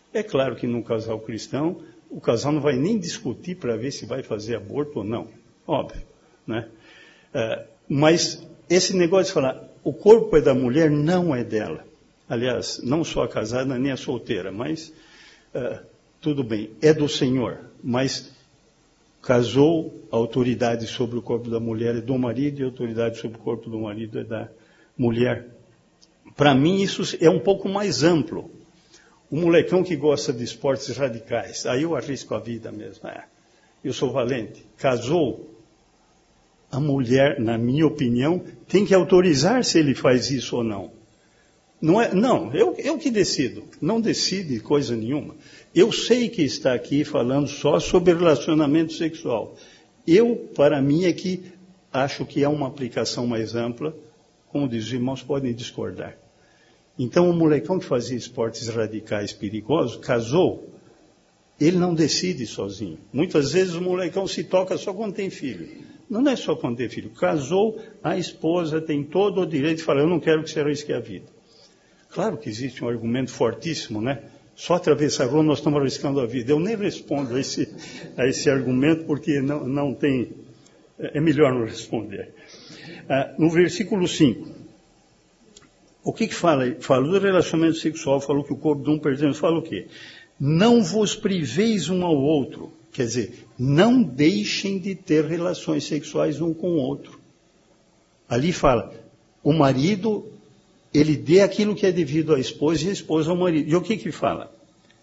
É claro que num casal cristão, o casal não vai nem discutir para ver se vai fazer aborto ou não. Óbvio, né? Uh, mas esse negócio de falar, o corpo é da mulher, não é dela. Aliás, não só a casada nem a solteira, mas uh, tudo bem, é do Senhor. Mas casou, a autoridade sobre o corpo da mulher é do marido e a autoridade sobre o corpo do marido é da mulher. Para mim isso é um pouco mais amplo. O molecão que gosta de esportes radicais, aí eu arrisco a vida mesmo. É, eu sou valente. Casou, a mulher, na minha opinião, tem que autorizar se ele faz isso ou não. Não, é, não eu, eu que decido. Não decide coisa nenhuma. Eu sei que está aqui falando só sobre relacionamento sexual. Eu, para mim, é que acho que é uma aplicação mais ampla. Como diz, os irmãos podem discordar. Então, o molecão que fazia esportes radicais perigosos, casou, ele não decide sozinho. Muitas vezes o molecão se toca só quando tem filho. Não é só quando tem filho. Casou, a esposa tem todo o direito de falar, eu não quero que você arrisque a vida. Claro que existe um argumento fortíssimo, né? Só atravessar a rua nós estamos arriscando a vida. Eu nem respondo a esse, a esse argumento porque não, não tem... É melhor não responder. Ah, no versículo cinco, o que que fala? Fala do relacionamento sexual, falou que o corpo de um pertence, fala o quê? Não vos priveis um ao outro. Quer dizer, não deixem de ter relações sexuais um com o outro. Ali fala, o marido, ele dê aquilo que é devido à esposa e a esposa ao marido. E o que que fala?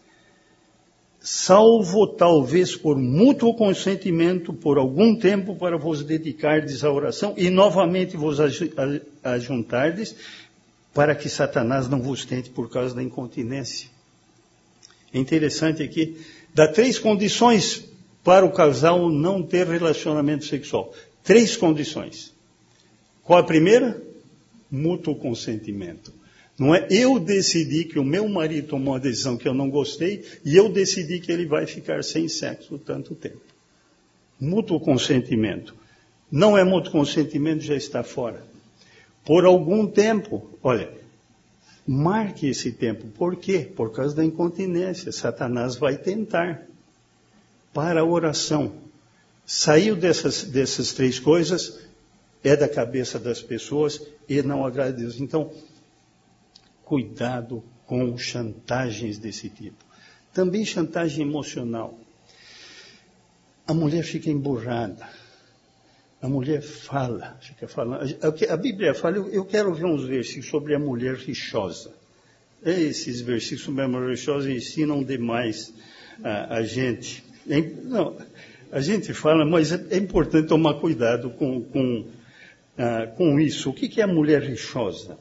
Salvo talvez por mútuo consentimento, por algum tempo, para vos dedicardes à oração e novamente vos ajuntardes, para que Satanás não vos tente por causa da incontinência. É interessante aqui, dá três condições para o casal não ter relacionamento sexual. Três condições. Qual a primeira? Mútuo consentimento. Não é eu decidi que o meu marido tomou uma decisão que eu não gostei e eu decidi que ele vai ficar sem sexo tanto tempo. Mútuo consentimento. Não é mútuo consentimento, já está fora. Por algum tempo, olha, marque esse tempo. Por quê? Por causa da incontinência. Satanás vai tentar. Para a oração. Saiu dessas, dessas três coisas, é da cabeça das pessoas e não agrada a Deus. Então, cuidado com chantagens desse tipo. Também chantagem emocional. A mulher fica emburrada. A mulher fala, fica falando. A Bíblia fala, eu quero ver uns versículos sobre a mulher rixosa. Esses versículos sobre a mulher rixosa ensinam demais a, a gente. Não, a gente fala, mas é, é importante tomar cuidado com, com, uh, com isso. O que, que é a mulher rixosa?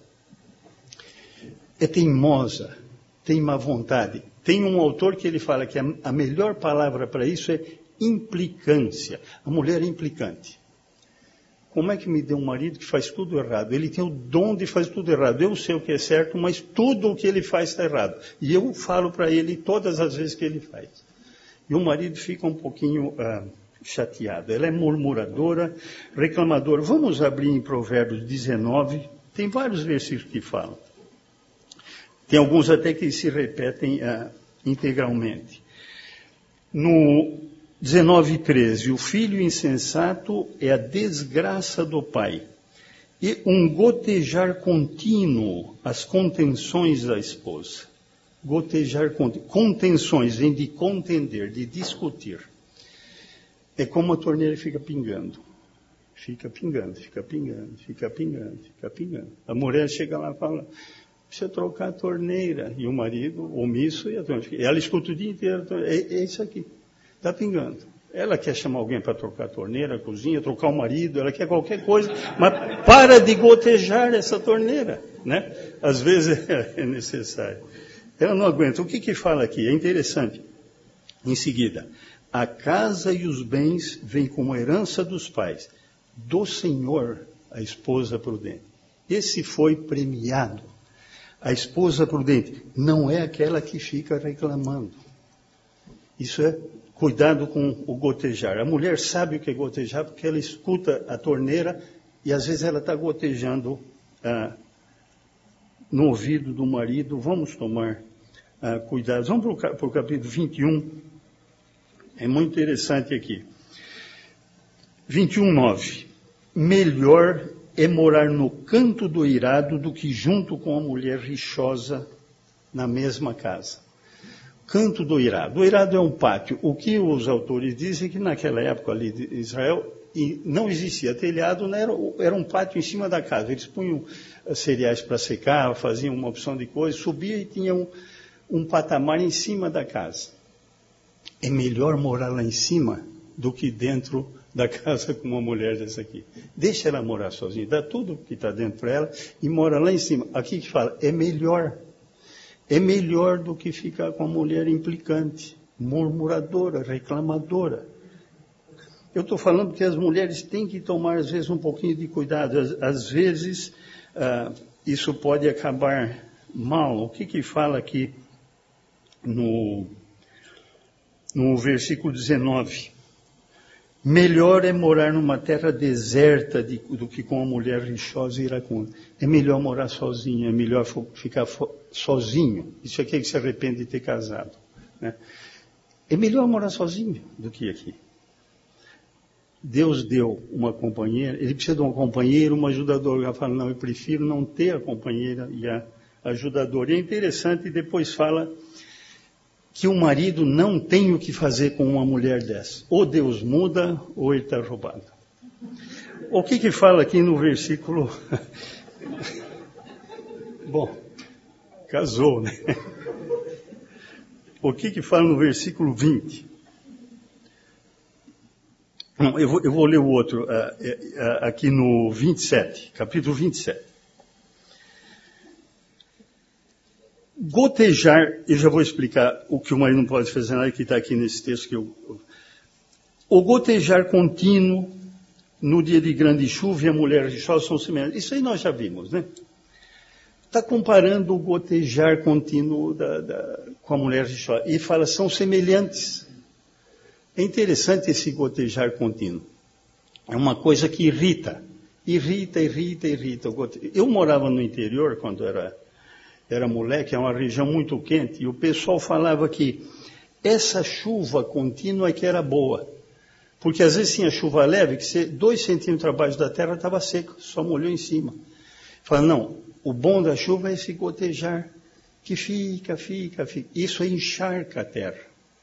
É teimosa, tem má vontade. Tem um autor que ele fala que a, a melhor palavra para isso é implicância. A mulher é implicante. Como é que me deu um marido que faz tudo errado? Ele tem o dom de fazer tudo errado. Eu sei o que é certo, mas tudo o que ele faz está errado. E eu falo para ele todas as vezes que ele faz. E o marido fica um pouquinho uh, chateado. Ela é murmuradora, reclamadora. Vamos abrir em Provérbios dezenove. Tem vários versículos que falam. Tem alguns até que se repetem uh, integralmente. No dezenove, treze, o filho insensato é a desgraça do pai, e um gotejar contínuo as contenções da esposa. Gotejar contínuo. Contenções vem de contender, de discutir. É como a torneira fica pingando. Fica pingando, fica pingando, fica pingando, fica pingando. A mulher chega lá e fala, precisa trocar a torneira. E o marido, omisso, e a torneira. Ela escuta o dia inteiro, é, é isso aqui. Está pingando. Ela quer chamar alguém para trocar a torneira, a cozinha, trocar o marido, ela quer qualquer coisa, mas para de gotejar essa torneira, né? Às vezes é necessário. Ela não aguenta. O que que fala aqui? É interessante. Em seguida, a casa e os bens vêm como herança dos pais, do Senhor a esposa prudente. Esse foi premiado. A esposa prudente não é aquela que fica reclamando. Isso é cuidado com o gotejar. A mulher sabe o que é gotejar porque ela escuta a torneira e às vezes ela está gotejando ah, no ouvido do marido. Vamos tomar uh, cuidados. Vamos para o capítulo vinte e um. É muito interessante aqui. vinte e um, nove. Melhor é morar no canto do eirado do que junto com a mulher rixosa na mesma casa. Canto do eirado. O eirado é um pátio. O que os autores dizem é que naquela época ali de Israel não existia telhado, né? era, era um pátio em cima da casa. Eles punham cereais para secar, faziam uma opção de coisa, subia e tinha um, um patamar em cima da casa. É melhor morar lá em cima do que dentro da casa com uma mulher dessa aqui. Deixa ela morar sozinha, dá tudo que está dentro para ela e mora lá em cima. Aqui que fala, é melhor. É melhor do que ficar com a mulher implicante, murmuradora, reclamadora. Eu estou falando que as mulheres têm que tomar, às vezes, um pouquinho de cuidado. Às, às vezes, uh, isso pode acabar mal. O que que fala aqui no, no versículo dezenove? Melhor é morar numa terra deserta de, do que com uma mulher rixosa e iracunda. É melhor morar sozinho, é melhor fo, ficar fo, sozinho. Isso aqui é que se arrepende de ter casado. Né? É melhor morar sozinho do que aqui. Deus deu uma companheira, ele precisa de uma companheira, uma ajudadora. Ela fala, não, eu prefiro não ter a companheira e a ajudadora. E é interessante, depois fala que o marido não tem o que fazer com uma mulher dessa. Ou Deus muda, ou ele está roubado. O que que fala aqui no versículo... Bom, casou, né? O que que fala no versículo vinte? Não, eu, vou, eu vou ler o outro, uh, uh, aqui no vinte e sete, capítulo vinte e sete. Gotejar, eu já vou explicar o que o marido não pode fazer nada, que está aqui nesse texto. Que eu, o gotejar contínuo no dia de grande chuva e a mulher rixosa são semelhantes. Isso aí nós já vimos, né? Está comparando o gotejar contínuo da, da, com a mulher rixosa. E fala, são semelhantes. É interessante esse gotejar contínuo. É uma coisa que irrita. Irrita, irrita, irrita. Eu morava no interior quando era... Era moleque, é uma região muito quente, e o pessoal falava que essa chuva contínua é que era boa. Porque às vezes tinha chuva leve, que você, dois centímetros abaixo da terra estava seco, só molhou em cima. Fala, não, o bom da chuva é esse gotejar, que fica, fica, fica. Isso encharca a terra.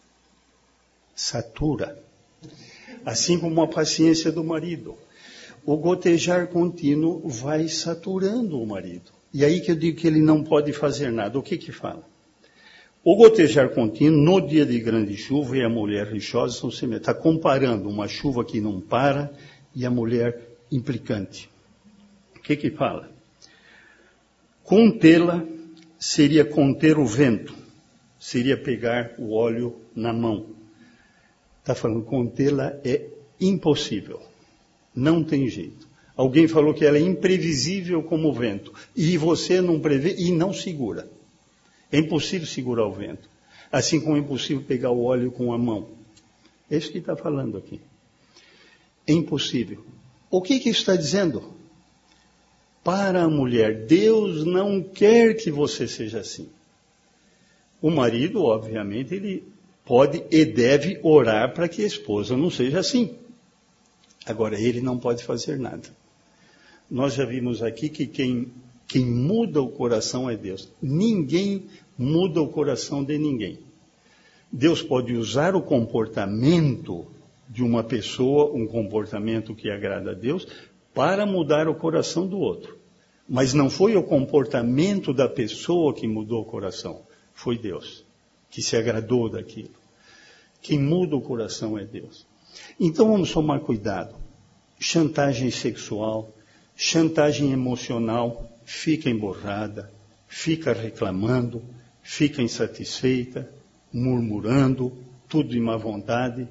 Satura. Assim como a paciência do marido. O gotejar contínuo vai saturando o marido. E aí que eu digo que ele não pode fazer nada. O que que fala? O gotejar contínuo, no dia de grande chuva, e a mulher rixosa são semelhantes. Está comparando uma chuva que não para e a mulher implicante. O que que fala? Contê-la seria conter o vento. Seria pegar o óleo na mão. Está falando, contê-la é impossível. Não tem jeito. Alguém falou que ela é imprevisível como o vento. E você não prevê e não segura. É impossível segurar o vento. Assim como é impossível pegar o óleo com a mão. É isso que está falando aqui. É impossível. O que que isso está dizendo? Para a mulher, Deus não quer que você seja assim. O marido, obviamente, ele pode e deve orar para que a esposa não seja assim. Agora, ele não pode fazer nada. Nós já vimos aqui que quem, quem muda o coração é Deus. Ninguém muda o coração de ninguém. Deus pode usar o comportamento de uma pessoa, um comportamento que agrada a Deus, para mudar o coração do outro. Mas não foi o comportamento da pessoa que mudou o coração. Foi Deus, que se agradou daquilo. Quem muda o coração é Deus. Então vamos tomar cuidado. Chantagem sexual, chantagem emocional, fica emborrada, fica reclamando, fica insatisfeita, murmurando, tudo de má vontade,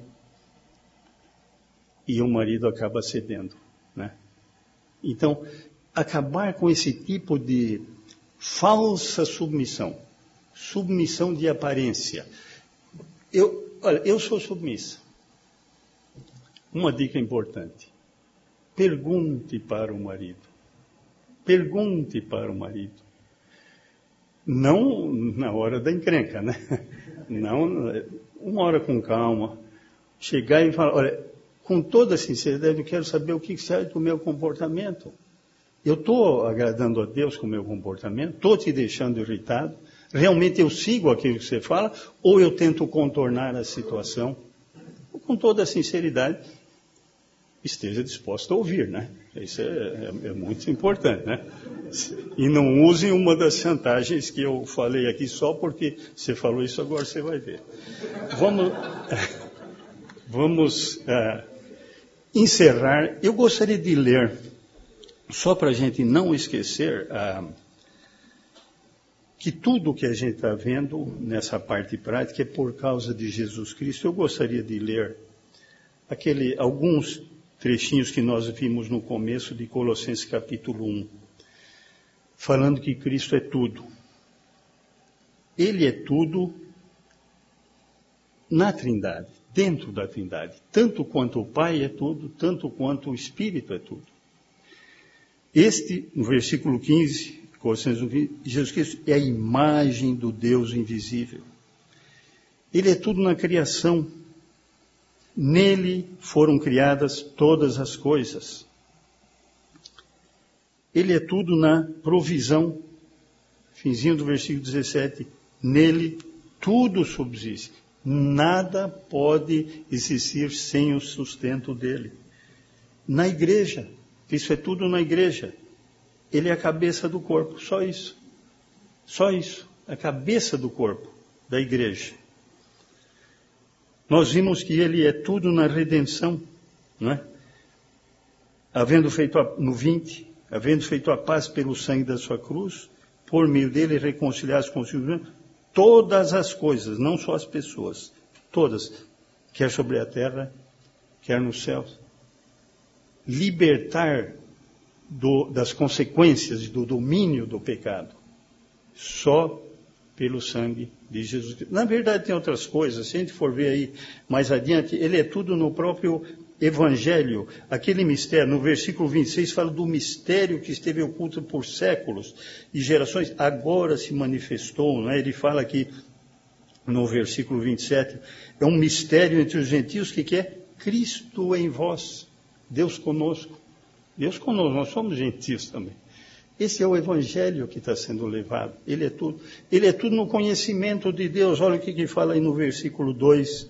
e o marido acaba cedendo, né? Então, acabar com esse tipo de falsa submissão, submissão de aparência. Eu, olha, eu sou submissa. Uma dica importante. Pergunte para o marido. Pergunte para o marido. Não na hora da encrenca, né? Não, uma hora com calma. Chegar e falar, olha, com toda sinceridade, eu quero saber o que você acha do meu comportamento. Eu estou agradando a Deus com o meu comportamento? Estou te deixando irritado? Realmente eu sigo aquilo que você fala? Ou eu tento contornar a situação? Com toda sinceridade, esteja disposto a ouvir, né? Isso é, é, é muito importante, né? E não use uma das chantagens que eu falei aqui só porque você falou isso, agora você vai ver. Vamos, vamos uh, encerrar. Eu gostaria de ler, só para a gente não esquecer, uh, que tudo que a gente está vendo nessa parte prática é por causa de Jesus Cristo. Eu gostaria de ler aquele, alguns trechinhos que nós vimos no começo de Colossenses capítulo um, falando que Cristo é tudo. Ele é tudo na Trindade, dentro da Trindade. Tanto quanto o Pai é tudo, tanto quanto o Espírito é tudo. Este, no versículo quinze, Colossenses um, Jesus Cristo é a imagem do Deus invisível. Ele é tudo na criação. Nele foram criadas todas as coisas. Ele é tudo na provisão. Finzinho do versículo dezessete. Nele tudo subsiste. Nada pode existir sem o sustento dele. Na igreja. Isso é tudo na igreja. Ele é a cabeça do corpo. Só isso. Só isso. A cabeça do corpo da igreja. Nós vimos que ele é tudo na redenção, não é? Havendo feito, a, no vinte, havendo feito a paz pelo sangue da sua cruz, por meio dele reconciliar-se consigo todas as coisas, não só as pessoas, todas, quer sobre a terra, quer nos céus. Libertar do, das consequências do domínio do pecado, só pelo sangue de Jesus Cristo. Na verdade tem outras coisas, se a gente for ver aí mais adiante, ele é tudo no próprio Evangelho. Aquele mistério, no versículo vinte e seis, fala do mistério que esteve oculto por séculos e gerações, agora se manifestou, não é? Ele fala aqui no versículo vinte e sete, é um mistério entre os gentios que, que é Cristo em vós, Deus conosco. Deus conosco, nós somos gentios também. Esse é o Evangelho que está sendo levado. Ele é tudo. Ele é tudo no conhecimento de Deus. Olha o que, que fala aí no versículo dois,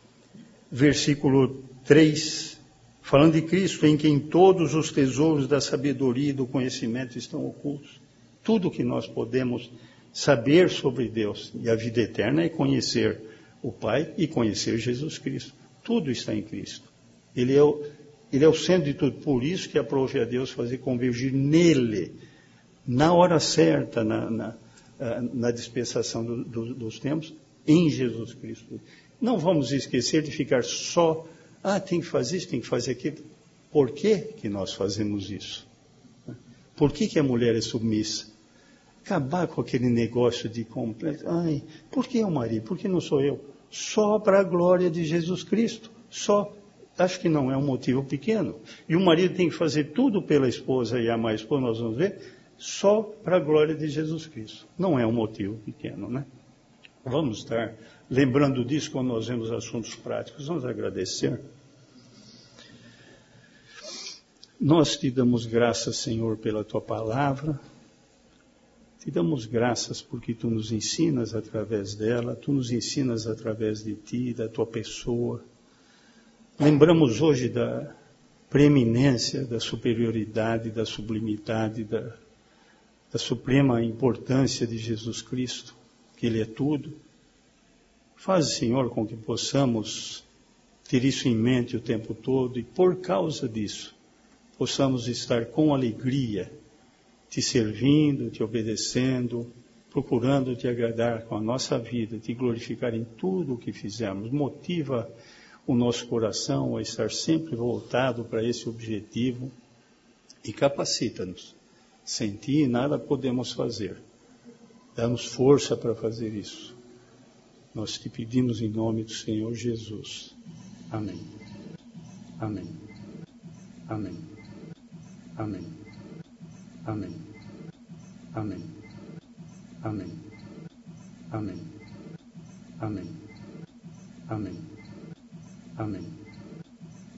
versículo três, falando de Cristo, em quem todos os tesouros da sabedoria e do conhecimento estão ocultos. Tudo que nós podemos saber sobre Deus e a vida eterna é conhecer o Pai e conhecer Jesus Cristo. Tudo está em Cristo. Ele é o, ele é o centro de tudo. Por isso que aprove a Deus fazer convergir nele, na hora certa, na, na, na dispensação do, do, dos tempos, em Jesus Cristo. Não vamos esquecer de ficar só, ah, tem que fazer isso, tem que fazer aquilo. Por que que nós fazemos isso? Por que que a mulher é submissa? Acabar com aquele negócio de completo, ai, por que o marido? Por que não sou eu? Só para a glória de Jesus Cristo, só. Acho que não é um motivo pequeno. E o marido tem que fazer tudo pela esposa e amar a esposa, nós vamos ver, só para a glória de Jesus Cristo. Não é um motivo pequeno, né? Vamos estar lembrando disso quando nós vemos assuntos práticos. Vamos agradecer. Nós te damos graças, Senhor, pela tua palavra. Te damos graças porque tu nos ensinas através dela, tu nos ensinas através de ti, da tua pessoa. Lembramos hoje da preeminência, da superioridade, da sublimidade, da, da suprema importância de Jesus Cristo, que Ele é tudo. Faz, Senhor, com que possamos ter isso em mente o tempo todo e, por causa disso, possamos estar com alegria, te servindo, te obedecendo, procurando te agradar com a nossa vida, te glorificar em tudo o que fizermos. Motiva o nosso coração a estar sempre voltado para esse objetivo e capacita-nos. Sem ti nada podemos fazer. Dá-nos força para fazer isso. Nós te pedimos em nome do Senhor Jesus. Amém. Amém. Amém. Amém. Amém. Amém. Amém. Amém. Amém. Amém. Amém.